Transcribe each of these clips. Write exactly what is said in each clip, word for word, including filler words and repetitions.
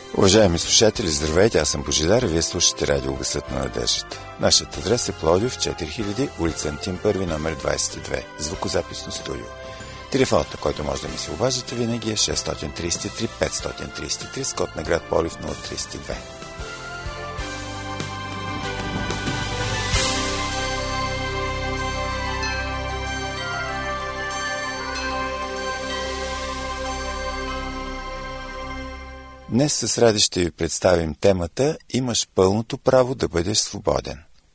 Уважаеми слушатели, здравейте, аз съм Божидар и вие слушате радио Гласът на надеждата. Нашият адрес е Пловдив, четири хиляди, улица Антим първи, номер двадесет и две, звукозаписно студио. Телефонът, на който може да ми се обаждате винаги е шест три три пет три три с код на град Пловдив нула три две. Днес с Ради ще ви представим темата «Имаш пълното право да бъдеш свободен».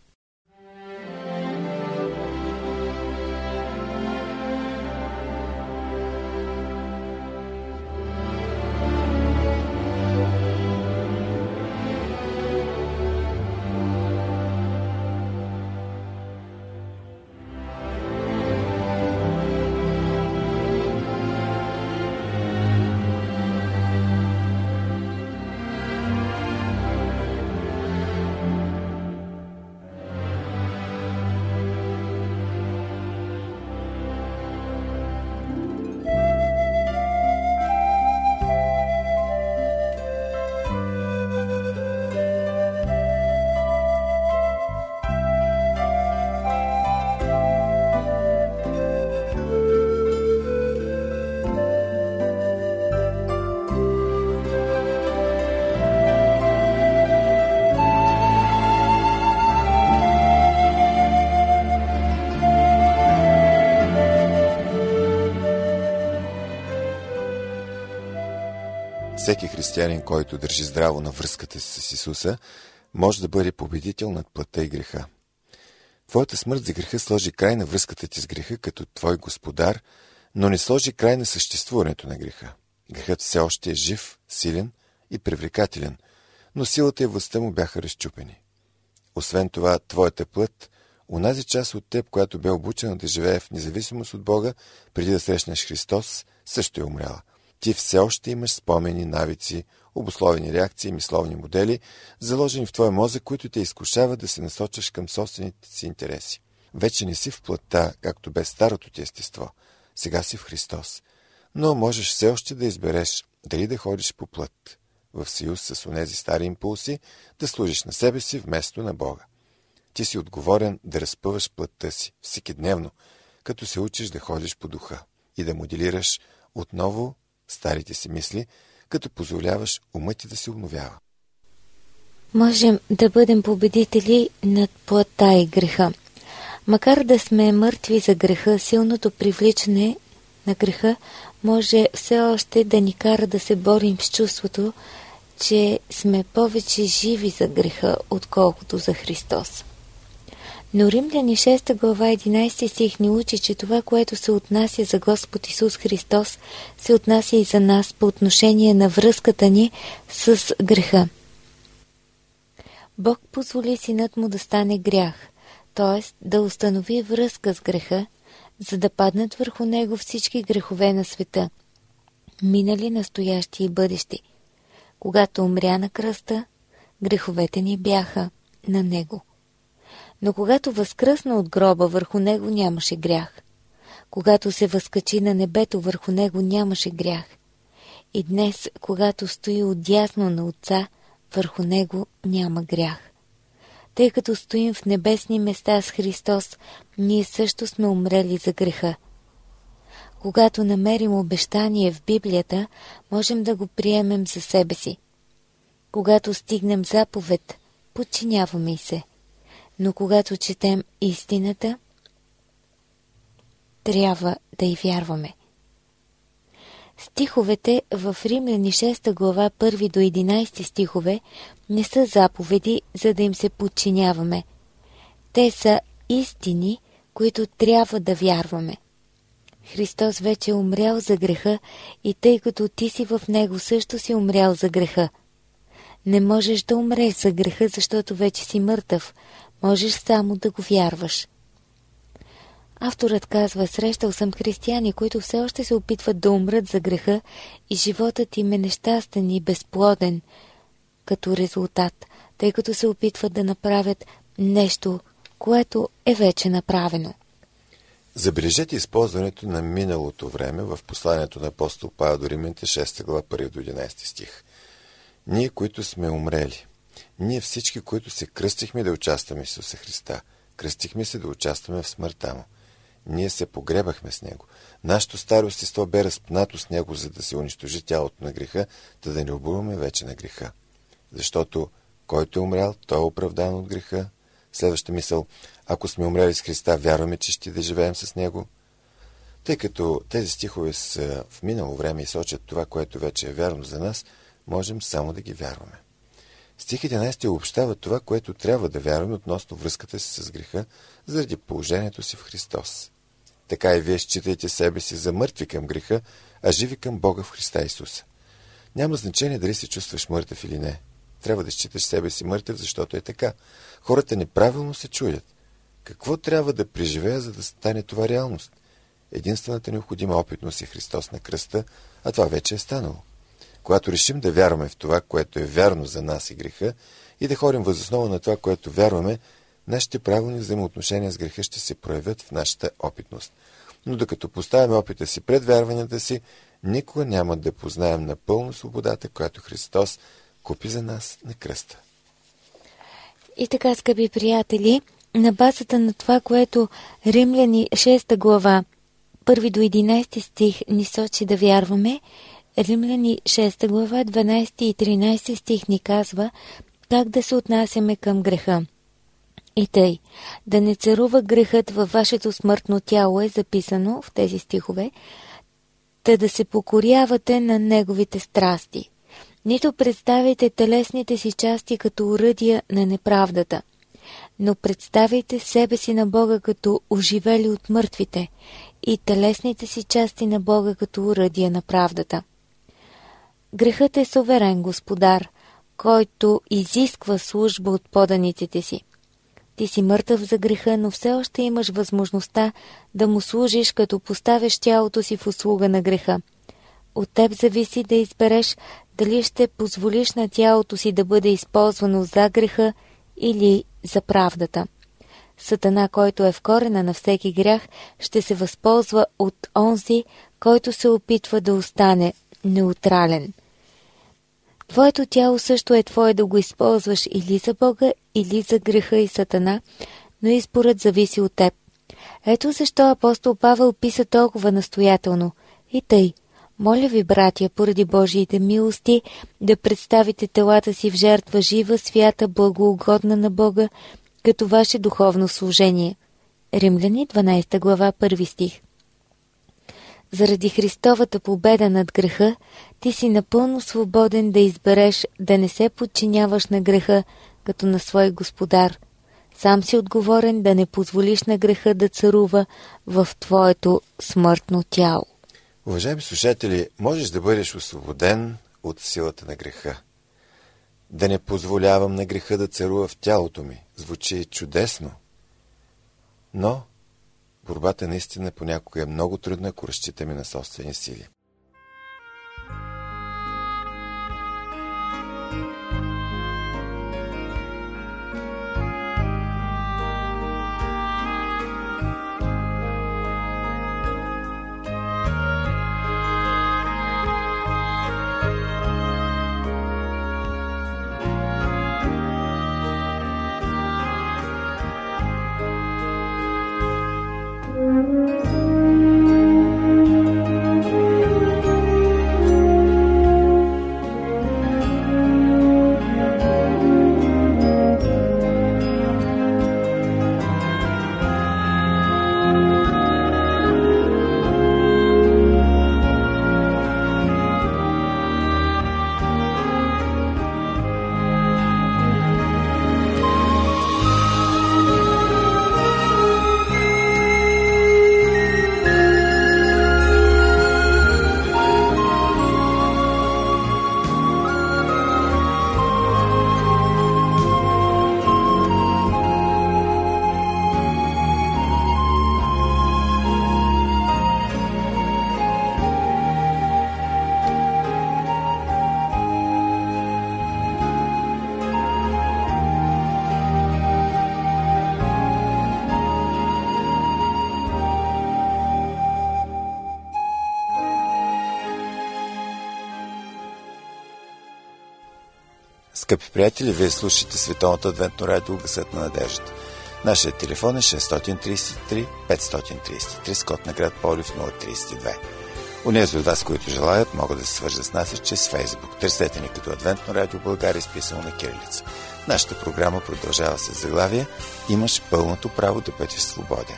Всеки християнин, който държи здраво на връзката си с Исуса, може да бъде победител над плътта и греха. Твоята смърт за греха сложи край на връзката ти с греха като твой господар, но не сложи край на съществуването на греха. Грехът все още е жив, силен и привлекателен, но силата и властта му бяха разчупени. Освен това, твоята плът, онази част от теб, която бе обучена да живее в независимост от Бога, преди да срещнеш Христос, също е умряла. Ти все още имаш спомени, навици, обусловени реакции, мисловни модели, заложени в твоя мозък, които те изкушават да се насочаш към собствените си интереси. Вече не си в плътта, както бе старото ти естество. Сега си в Христос. Но можеш все още да избереш дали да ходиш по плът, в съюз с онези стари импулси, да служиш на себе си вместо на Бога. Ти си отговорен да разпъваш плътта си всекидневно, като се учиш да ходиш по духа и да моделираш отново старите си мисли, като позволяваш умът ти да се обновява. Можем да бъдем победители над плътта и греха. Макар да сме мъртви за греха, силното привличане на греха може все още да ни кара да се борим с чувството, че сме повече живи за греха, отколкото за Христос. Но Римляни шеста глава единадесети стих ни учи, че това, което се отнася за Господ Исус Христос, се отнася и за нас по отношение на връзката ни с греха. Бог позволи синът му да стане грях, т.е. да установи връзка с греха, за да паднат върху него всички грехове на света, минали, настоящи и бъдещи. Когато умря на кръста, греховете ни бяха на него. Но когато възкръсна от гроба, върху него нямаше грях. Когато се възкачи на небето, върху него нямаше грях. И днес, когато стои отдясно на Отца, върху него няма грях. Тъй като стоим в небесни места с Христос, ние също сме умрели за греха. Когато намерим обещание в Библията, можем да го приемем за себе си. Когато стигнем заповед, подчиняваме й се. Но когато четем истината, трябва да й вярваме. Стиховете в Римляни шеста глава първи до единадесети стихове не са заповеди, за да им се подчиняваме. Те са истини, които трябва да вярваме. Христос вече е умрял за греха и тъй като ти си в него, също си умрял за греха. Не можеш да умреш за греха, защото вече си мъртъв. Можеш само да го вярваш. Авторът казва: срещал съм християни, които все още се опитват да умрат за греха и животът им е нещастен и безплоден като резултат, тъй като се опитват да направят нещо, което е вече направено. Забележете използването на миналото време в посланието на апостол Павел до Римляните шеста глава първи до единадесети стих. Ние, които сме умрели, ние всички, които се кръстихме да участваме в Исуса Христа, кръстихме се да участваме в смъртта Му. Ние се погребахме с Него. Нашето старо естество бе разпнато с Него, за да се унищожи тялото на греха, да да не обуваме вече на греха. Защото който е умрял, той е оправдан от греха. Следваща мисъл: ако сме умрели с Христа, вярваме, че ще да живеем с Него. Тъй като тези стихове са в минало време и сочат това, което вече е вярно за нас, можем само да ги вярваме. Стих единайсети обобщава това, което трябва да вярваме относно връзката си с греха, заради положението си в Христос. Така и вие считайте себе си за мъртви към греха, а живи към Бога в Христа Исуса. Няма значение дали се чувстваш мъртъв или не. Трябва да считаш себе си мъртъв, защото е така. Хората неправилно се чудят. Какво трябва да преживея, за да стане това реалност? Единствената необходима опитност е Христос на кръста, а това вече е станало. Когато решим да вярваме в това, което е вярно за нас и греха, и да ходим въз основа на това, което вярваме, нашите правилни взаимоотношения с греха ще се проявят в нашата опитност. Но докато поставяме опита си пред вярванията си, никога няма да познаем напълно свободата, която Христос купи за нас на кръста. И така, скъпи приятели, на базата на това, което Римляни шеста глава, първи до единайсети стих ни сочи да вярваме, Римляни шеста глава, дванайсети и тринайсети стих ни казва как да се отнасяме към греха. И тъй, да не царува грехът във вашето смъртно тяло е записано в тези стихове, та да се покорявате на неговите страсти. Нито представяйте телесните си части като оръдия на неправдата, но представяйте себе си на Бога като оживели от мъртвите и телесните си части на Бога като оръдия на правдата. Грехът е суверен господар, който изисква служба от поданиците си. Ти си мъртъв за греха, но все още имаш възможността да му служиш, като поставяш тялото си в услуга на греха. От теб зависи да избереш дали ще позволиш на тялото си да бъде използвано за греха или за правдата. Сатана, който е в корена на всеки грях, ще се възползва от онзи, който се опитва да остане неутрален. Твоето тяло също е твое да го използваш или за Бога, или за греха и Сатана, но изборът зависи от теб. Ето защо апостол Павел писа толкова настоятелно. И тъй, моля ви, братя, поради Божиите милости, да представите телата си в жертва жива, свята, благоугодна на Бога, като ваше духовно служение. Римляни дванайсета глава, първи стих. Заради Христовата победа над греха, ти си напълно свободен да избереш да не се подчиняваш на греха като на свой господар. Сам си отговорен да не позволиш на греха да царува в твоето смъртно тяло. Уважаеми слушатели, можеш да бъдеш освободен от силата на греха. Да не позволявам на греха да царува в тялото ми. Звучи чудесно. Но борбата наистина понякога е много трудна, ако разчитаме на собствени сили. Скъпи приятели, вие слушате Световното адвентно радио Гласът на надеждата. Нашият телефон е шест три три пет три три с код на град Пловдив нула три две. Унези от вас, които желаят, могат да се свържат с нас чрез Фейсбук. Търсете ни като Адвентно радио България, изписано на кирилица. Нашата програма продължава с заглавие "Имаш пълното право да бъдеш свободен".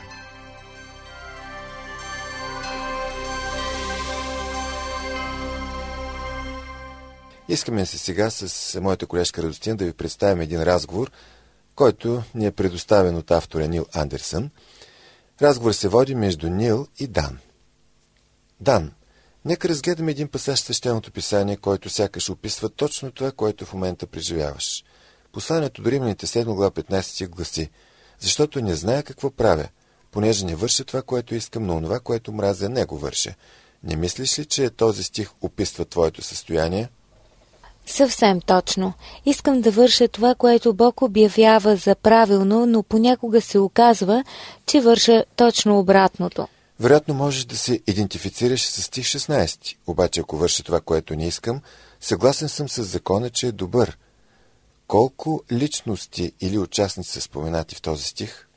Искаме се сега с моята колежка Радостина да ви представим един разговор, който ни е предоставен от автора Нил Андерсън. Разговор се води между Нил и Дан. Дан, нека разгледаме един пасаж в Свещеното писание, който сякаш описва точно това, което в момента преживяваш. Посланието до Римляните седма глава петнайсети стих гласи: "Защото не зная какво правя, понеже не върша това, което искам, но онова, което мразя, не го върша." Не мислиш ли, че този стих описва твоето състояние? Съвсем точно. Искам да върша това, което Бог обявява за правилно, но понякога се оказва, че върша точно обратното. Вероятно можеш да се идентифицираш с стих шестнайсети. Обаче, ако върша това, което не искам, съгласен съм с закона, че е добър. Колко личности или участници са споменати в този стих?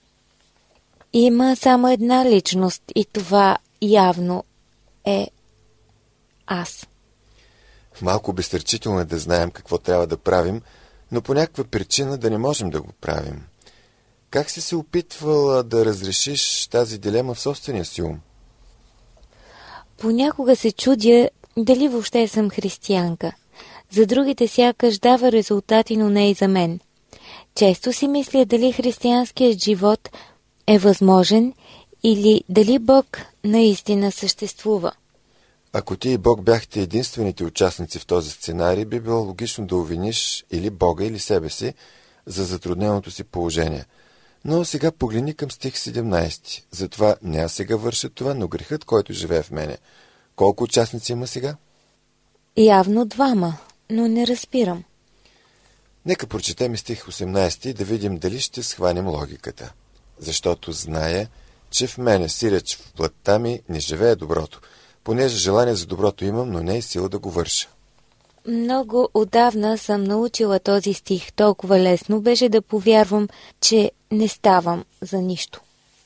Има само една личност и това явно е аз. Малко безсърчително е да знаем какво трябва да правим, но по някаква причина да не можем да го правим. Как си се опитвала да разрешиш тази дилема в собствения си ум? Понякога се чудя дали въобще съм християнка. За другите сякаш дава резултати, но не и за мен. Често си мисля дали християнският живот е възможен или дали Бог наистина съществува. Ако ти и Бог бяхте единствените участници в този сценарий, би било логично да обвиниш или Бога, или себе си за затрудненото си положение. Но сега погледни към стих седемнайсети. Затова не аз сега върша това, но грехът, който живее в мене. Колко участници има сега? Явно двама, но не разбирам. Нека прочетем стих осемнайсети и да видим дали ще схванем логиката. "Защото зная, че в мене, сиреч в плътта ми, не живее доброто, понеже желание за доброто имам, но не е сила да го върша." Много отдавна съм научила този стих. Толкова лесно беше да повярвам, че не ставам за нищо.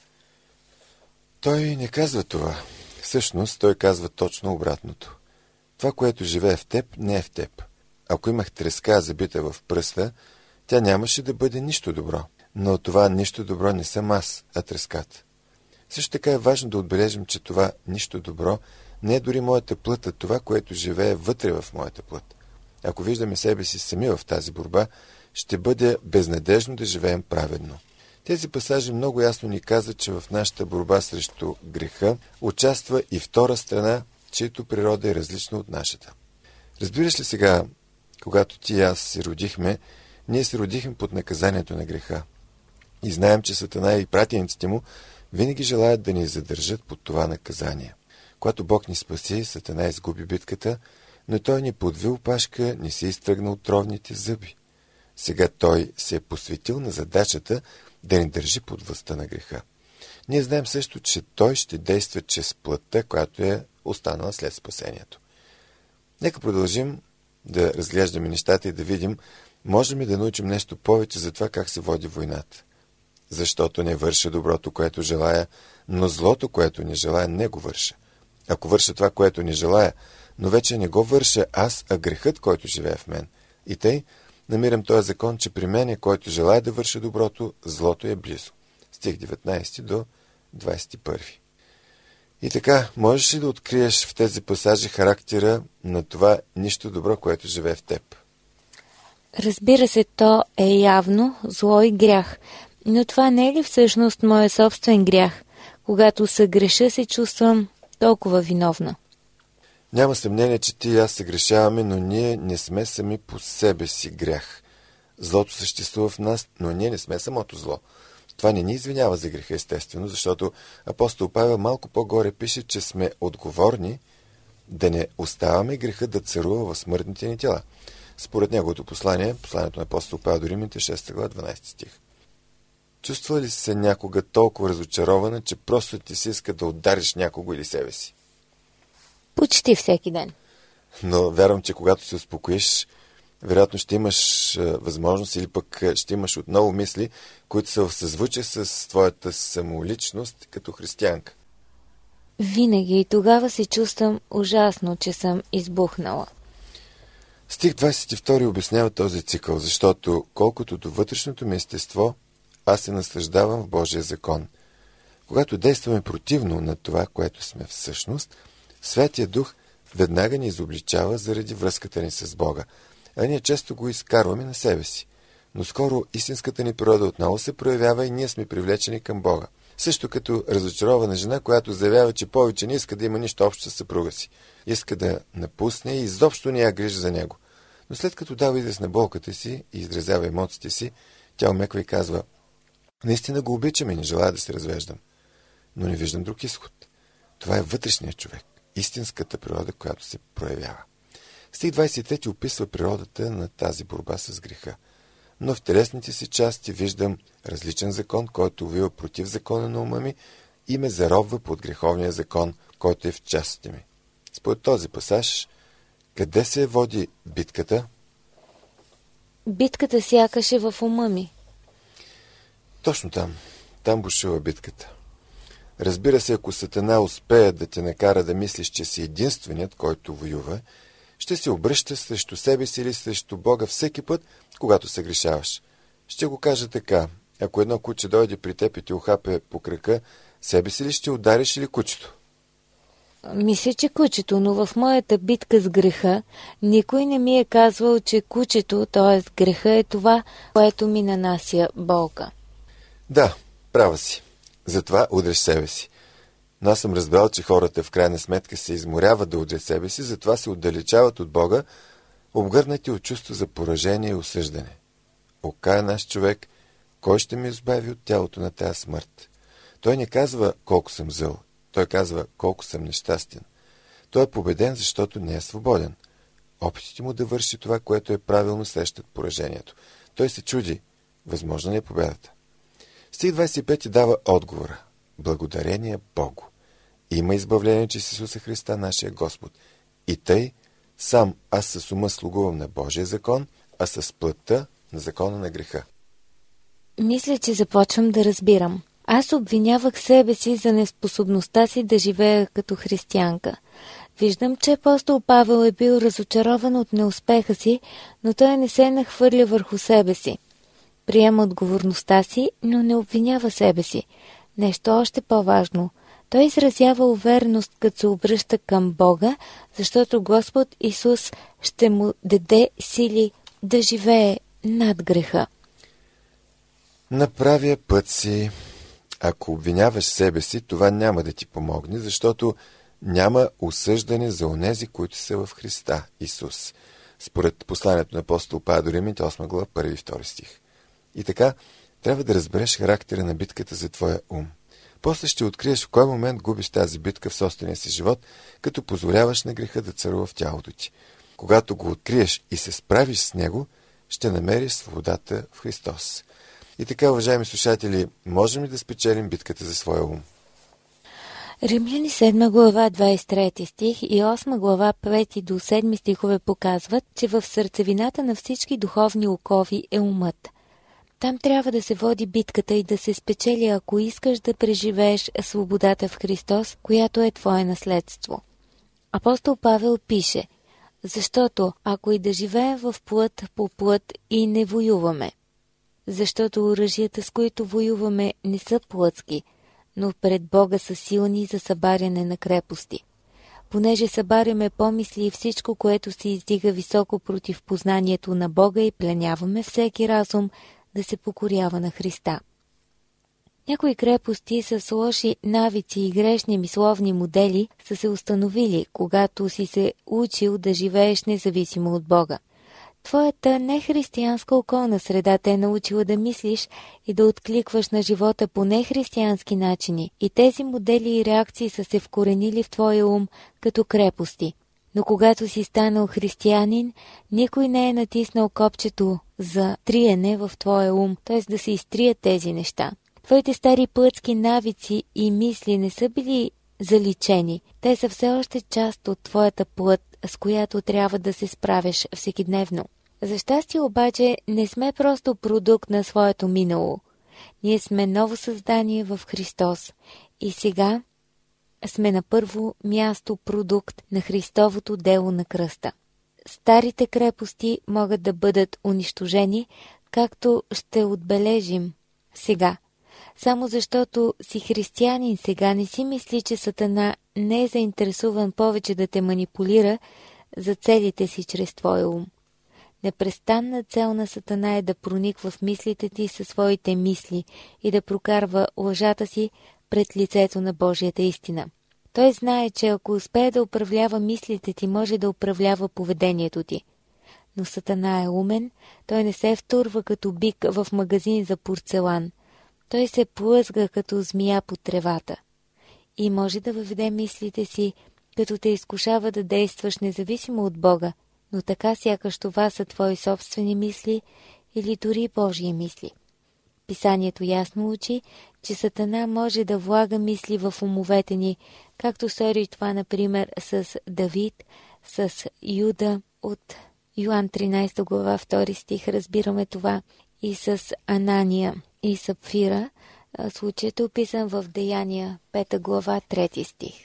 Той не казва това. Всъщност, той казва точно обратното. Това, което живее в теб, не е в теб. Ако имах треска забита в пръста, тя нямаше да бъде нищо добро. Но това нищо добро не съм аз, а треската. Също така е важно да отбележим, че това нищо добро не е дори моята плът, а това, което живее вътре в моята плът. Ако виждаме себе си сами в тази борба, ще бъде безнадежно да живеем праведно. Тези пасажи много ясно ни казват, че в нашата борба срещу греха участва и втора страна, чието природа е различна от нашата. Разбираш ли сега, когато ти и аз се родихме, ние се родихме под наказанието на греха. И знаем, че Сатана и пратениците му винаги желаят да ни задържат под това наказание. Когато Бог ни спаси, Сатана изгуби битката, но той ни подви опашка, не се изтръгна от ровните зъби. Сега той се е посветил на задачата да ни държи под властта на греха. Ние знаем също, че той ще действа чрез плътта, която е останала след спасението. Нека продължим да разглеждаме нещата и да видим, можем ли да научим нещо повече за това как се води войната. Защото не върша доброто, което желая, но злото, което не желая, не го върша. Ако върша това, което не желая, но вече не го върша аз, а грехът, който живее в мен. И тъй намирам този закон, че при мен, който желая да върша доброто, злото е близо. Стих деветнайсети до двайсет и първи. И така, можеш ли да откриеш в тези пасажи характера на това нищо добро, което живее в теб? Разбира се, то е явно зло и грях. Но това не е ли всъщност моя собствен грях? Когато съгреша, се чувствам толкова виновна. Няма съмнение, че ти и аз се грешаваме, но ние не сме сами по себе си грях. Злото съществува в нас, но ние не сме самото зло. Това не ни извинява за греха, естествено, защото апостол Павел малко по-горе пише, че сме отговорни да не оставаме греха да царува в смъртните ни тела. Според неговото послание, посланието на апостол Павел до Римляните, шеста глава, дванайсети стих. Чувства ли се някога толкова разочарована, че просто ти си иска да удариш някого или себе си? Почти всеки ден. Но вярвам, че когато се успокоиш, вероятно ще имаш а, възможност или пък ще имаш отново мисли, които са в съзвучие с твоята самоличност като християнка. Винаги и тогава се чувствам ужасно, че съм избухнала. Стих двадесет и втори обяснява този цикъл, защото колкото до вътрешното ми естество, аз се наслаждавам в Божия закон. Когато действаме противно на това, което сме всъщност, Святия Дух веднага ни изобличава заради връзката ни с Бога, а ние често го изкарваме на себе си. Но скоро истинската ни природа отново се проявява и ние сме привлечени към Бога. Също като разочарована жена, която заявява, че повече не иска да има нищо общо с съпруга си. Иска да напусне и изобщо не я грижи за него. Но след като дава израз на болката си и изразява емоциите си, тя омеква и казва: наистина го обичам и не желая да се развеждам. Но не виждам друг изход. Това е вътрешният човек, истинската природа, която се проявява. Стих двадесет и трети описва природата на тази борба с греха. Но в телесните си части виждам различен закон, който вива против закона на ума ми и ме заробва под греховния закон, който е в частите ми. Според този пасаж, къде се води битката? Битката сякаш е в ума ми. Точно там. Там бушува битката. Разбира се, ако Сатана успее да те накара да мислиш, че си единственият, който воюва, ще се обръща срещу себе си или срещу Бога всеки път, когато се грешаваш. Ще го кажа така: ако едно куче дойде при теб и ти ухапе по крака, себе си ли ще удариш или кучето? Мисля, че кучето, но в моята битка с греха никой не ми е казвал, че кучето, т.е. греха, е това, което ми нанася болка. Да, права си. Затова удреш себе си. Но аз съм разбрал, че хората в крайна сметка се изморяват да удрят себе си, затова се отдалечават от Бога, обгърнати от чувство за поражение и осъждане. Окая наш човек, кой ще ме избави от тялото на тая смърт? Той не казва колко съм зъл, той казва колко съм нещастен. Той е победен, защото не е свободен. Опитите му да върши това, което е правилно, срещат поражението. Той се чуди, възможно ли е победата? Стих двадесет и пети дава отговора. Благодарение Богу. Има избавление чрез Исуса Христа, нашия Господ. И тъй, сам аз с ума слугувам на Божия закон, а с плътта на закона на греха. Мисля, че започвам да разбирам. Аз обвинявах себе си за неспособността си да живея като християнка. Виждам, че апостол Павел е бил разочарован от неуспеха си, но той не се нахвърля върху себе си. Приема отговорността си, но не обвинява себе си. Нещо още по-важно. Той изразява увереност, като се обръща към Бога, защото Господ Исус ще му даде сили да живее над греха. На правия път си, ако обвиняваш себе си, това няма да ти помогне, защото няма осъждане за онези, които са в Христа Исус. Според посланието на апостол Павел до Римляните, осма глава, първи и втори стих. И така, трябва да разбереш характера на битката за твоя ум. После ще откриеш в кой момент губиш тази битка в собствения си живот, като позволяваш на греха да царува в тялото ти. Когато го откриеш и се справиш с него, ще намериш свободата в Христос. И така, уважаеми слушатели, можем ли да спечелим битката за своя ум? Римляни седма глава, двадесет и трети стих и осма глава, пети до седми стихове показват, че в сърцевината на всички духовни окови е умът. Там трябва да се води битката и да се спечели, ако искаш да преживееш свободата в Христос, която е твое наследство. Апостол Павел пише: защото ако и да живеем в плът по плът и не воюваме, защото оръжията, с които воюваме, не са плътски, но пред Бога са силни за събаряне на крепости. Понеже събаряме помисли и всичко, което се издига високо против познанието на Бога и пленяваме всеки разум да се покорява на Христа. Някои крепости с лоши навици и грешни мисловни модели са се установили, когато си се учил да живееш независимо от Бога. Твоята нехристиянска околна среда те е научила да мислиш и да откликваш на живота по нехристиянски начини, и тези модели и реакции са се вкоренили в твоя ум като крепости. Но когато си станал християнин, никой не е натиснал копчето за триене в твоя ум, т.е. да се изтрият тези неща. Твоите стари плътски навици и мисли не са били заличени. Те са все още част от твоята плът, с която трябва да се справяш всекидневно. За щастие обаче не сме просто продукт на своето минало. Ние сме ново създание в Христос и сега сме на първо място продукт на Христовото дело на кръста. Старите крепости могат да бъдат унищожени, както ще отбележим сега. Само защото си християнин сега, не си мисли, че Сатана не е заинтересуван повече да те манипулира за целите си чрез твоя ум. Непрестанна цел на Сатана е да прониква в мислите ти със своите мисли и да прокарва лъжата си пред лицето на Божията истина. Той знае, че ако успее да управлява мислите ти, може да управлява поведението ти. Но Сатана е умен, той не се втурва като бик в магазин за порцелан. Той се плъзга като змия по тревата и може да въведе мислите си, като те изкушава да действаш независимо от Бога, но така сякаш това са твои собствени мисли или дори Божии мисли. Писанието ясно учи, че Сатана може да влага мисли в умовете ни, както стори това, например, с Давид, с Юда от Йоан тринайсета глава, втори стих, разбираме това, и с Анания и Сапфира. Случаят е описан в Деяния, пета глава, трети стих.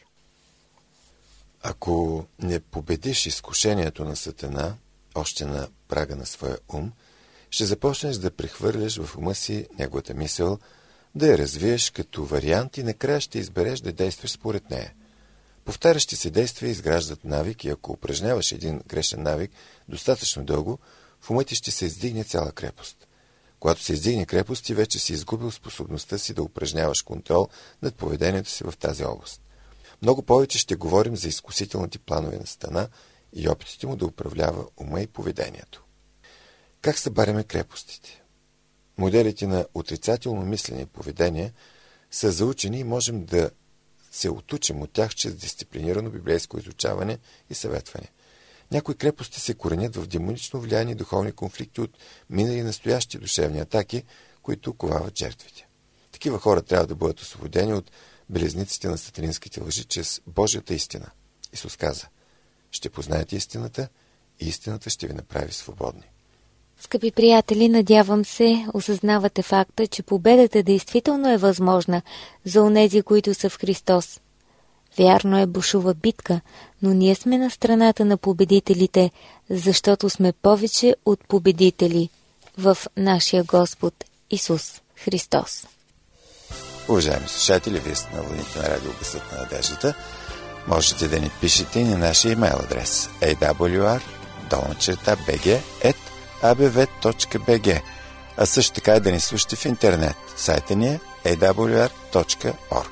Ако не победиш изкушението на Сатана, още на прага на своя ум, ще започнеш да прехвърляш в ума си неговата мисъл, да я развиеш като вариант и накрая ще избереш да действаш според нея. Повтарящи се действия изграждат навик и ако упражняваш един грешен навик достатъчно дълго, в ума ти ще се издигне цяла крепост. Когато се издигне крепост, ти вече си изгубил способността си да упражняваш контрол над поведението си в тази област. Много повече ще говорим за изкусителните планове на Сатана и опитите му да управлява ума и поведението. Как събаряме крепостите? Моделите на отрицателно мислене и поведение са заучени и можем да се отучим от тях чрез дисциплинирано библейско изучаване и съветване. Някои крепости се коренят в демонично влияние и духовни конфликти от минали и настоящи душевни атаки, които ковават жертвите. Такива хора трябва да бъдат освободени от белезниците на сатанинските лъжи чрез Божията истина. Исус каза: ще познаете истината и истината ще ви направи свободни. Скъпи приятели, надявам се, осъзнавате факта, че победата действително е възможна за онези, които са в Христос. Вярно е, бушува битка, но ние сме на страната на победителите, защото сме повече от победители в нашия Господ Исус Христос. Уважаеми слушатели, вие сте на вълните на радио Гласът на надеждата. Можете да ни пишете и на нашия имейл адрес ей дабъл ю ар долна черта би джи ет а бе ве точка би джи, а също така и да ни слушате в интернет. Сайта ни е ей дабъл ю ар точка орг.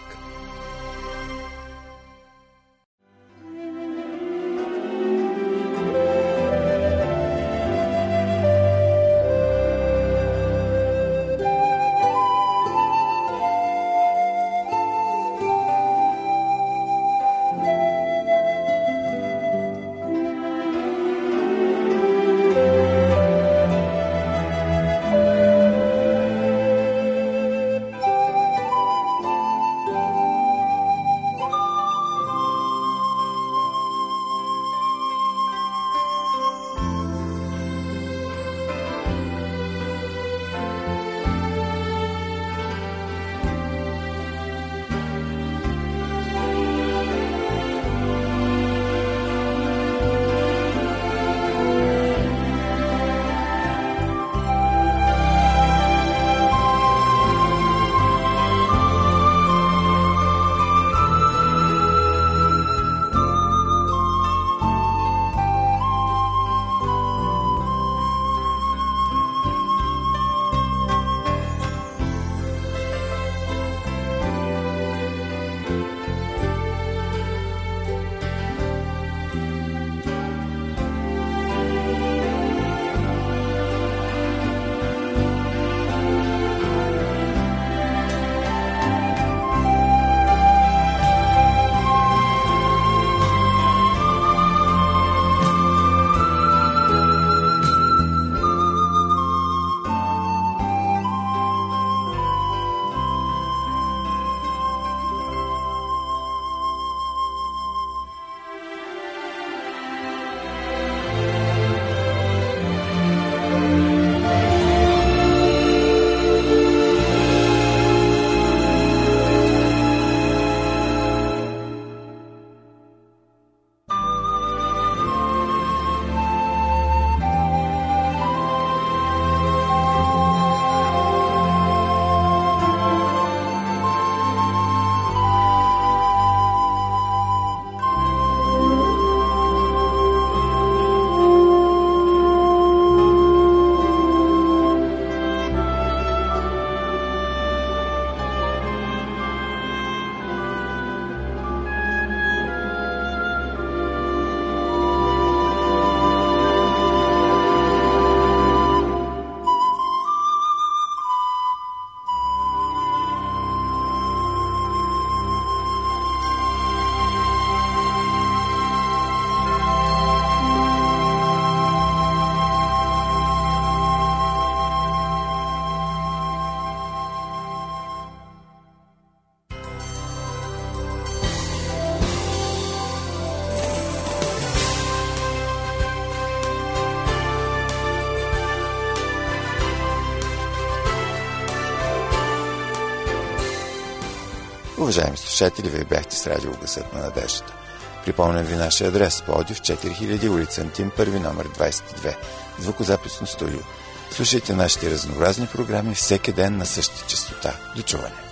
Уважаеми слушатели, вие бяхте с радио Гласът на надеждата. Припомням ви нашия адрес: Пловдив, четири хиляди, улица Антим първи, номер двадесет и две, звукозаписно студио. Слушайте нашите разнообразни програми всеки ден на същата честота. До чуване!